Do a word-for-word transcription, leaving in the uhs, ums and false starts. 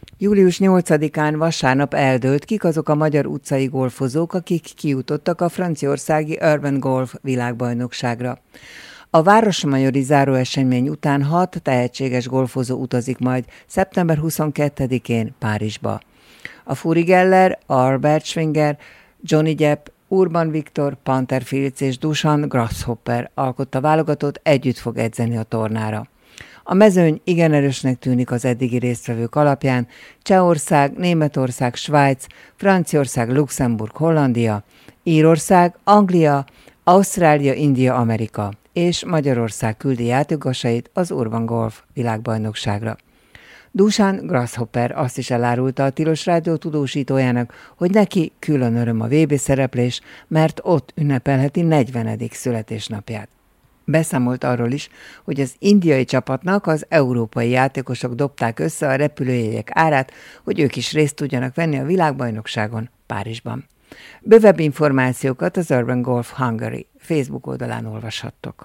július nyolcadikán vasárnap eldőlt, kik azok a magyar utcai golfozók, akik kijutottak a franciaországi Urban Golf világbajnokságra. A városmajori záróesemény után hat tehetséges golfozó utazik majd szeptember huszonkettedikén Párizsba. A Furi Geller, Albert Schwinger, Johnny Depp, Urban Viktor, Panther Filc és Dusan Grasshopper alkotta válogatott együtt fog edzeni a tornára. A mezőny igen erősnek tűnik az eddigi résztvevők alapján: Csehország, Németország, Svájc, Franciaország, Luxemburg, Hollandia, Írország, Anglia, Ausztrália, India, Amerika és Magyarország küldi játékosait az Urban Golf világbajnokságra. Dusan Grasshopper azt is elárulta a Tilos Rádió tudósítójának, hogy neki külön öröm a vé bé szereplés, mert ott ünnepelheti negyvenedik születésnapját. Beszámolt arról is, hogy az indiai csapatnak az európai játékosok dobták össze a repülőjegyek árát, hogy ők is részt tudjanak venni a világbajnokságon Párizsban. Bővebb információkat az Urban Golf Hungary Facebook oldalán olvashattok.